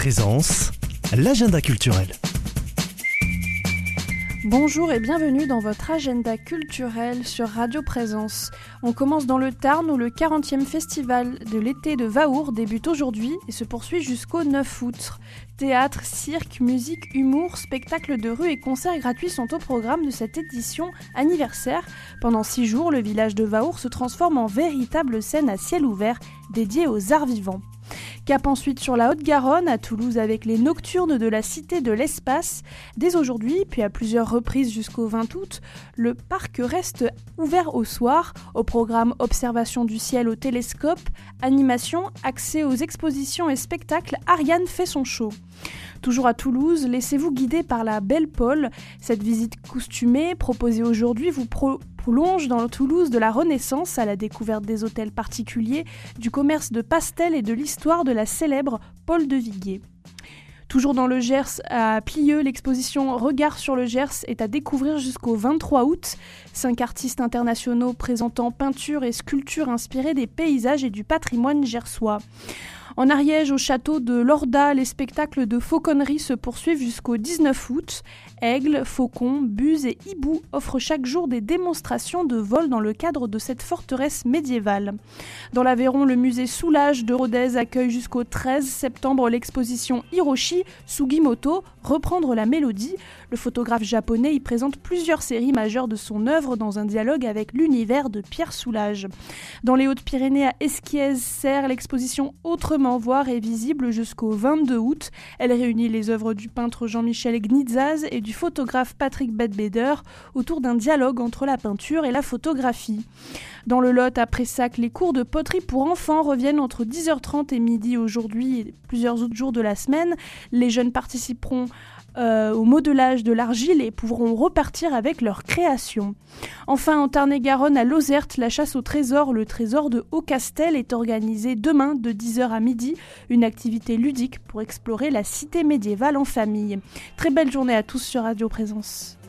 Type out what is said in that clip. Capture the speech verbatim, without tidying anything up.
Présence, l'agenda culturel. Bonjour et bienvenue dans votre agenda culturel sur Radio Présence. On commence dans le Tarn où le quarantième festival de l'été de Vahour débute aujourd'hui et se poursuit jusqu'au neuf août. Théâtre, cirque, musique, humour, spectacles de rue et concerts gratuits sont au programme de cette édition anniversaire. Pendant six jours, le village de Vahour se transforme en véritable scène à ciel ouvert dédiée aux arts vivants. Cap ensuite sur la Haute-Garonne, à Toulouse avec les Nocturnes de la Cité de l'Espace. Dès aujourd'hui, puis à plusieurs reprises jusqu'au vingt août, le parc reste ouvert au soir. Au programme observation du ciel au télescope, animation, accès aux expositions et spectacles, Ariane fait son show. Toujours à Toulouse, laissez-vous guider par la Belle Paule. Cette visite costumée proposée aujourd'hui vous pro- prolonge dans le Toulouse de la Renaissance à la découverte des hôtels particuliers, du commerce de pastels et de l'histoire de la célèbre Paule de Viguier. Toujours dans le Gers, à Plieux, l'exposition Regard sur le Gers est à découvrir jusqu'au vingt-trois août. Cinq artistes internationaux présentant peinture et sculptures inspirées des paysages et du patrimoine gersois. En Ariège, au château de Lorda, les spectacles de fauconnerie se poursuivent jusqu'au dix-neuf août. Aigles, faucons, buses et hiboux offrent chaque jour des démonstrations de vol dans le cadre de cette forteresse médiévale. Dans l'Aveyron, le musée Soulage de Rodez accueille jusqu'au treize septembre l'exposition Hiroshi Sugimoto, Reprendre la mélodie. Le photographe japonais y présente plusieurs séries majeures de son œuvre dans un dialogue avec l'univers de Pierre Soulages. Dans les Hautes-Pyrénées, à Esquies-Serres, l'exposition Autrement voir est visible jusqu'au vingt-deux août. Elle réunit les œuvres du peintre Jean-Michel Gnitzaz et du photographe Patrick Bedbeder autour d'un dialogue entre la peinture et la photographie. Dans le Lot, à Pressac, les cours de poterie pour enfants reviennent entre dix heures trente et midi aujourd'hui et plusieurs autres jours de la semaine. Les jeunes participeront Euh, au modelage de l'argile et pourront repartir avec leur création. Enfin, en Tarn-et-Garonne, à Lozerte, la chasse au trésor, le trésor de Haut-Castel, est organisée demain de dix heures à midi, une activité ludique pour explorer la cité médiévale en famille. Très belle journée à tous sur Radio Présence.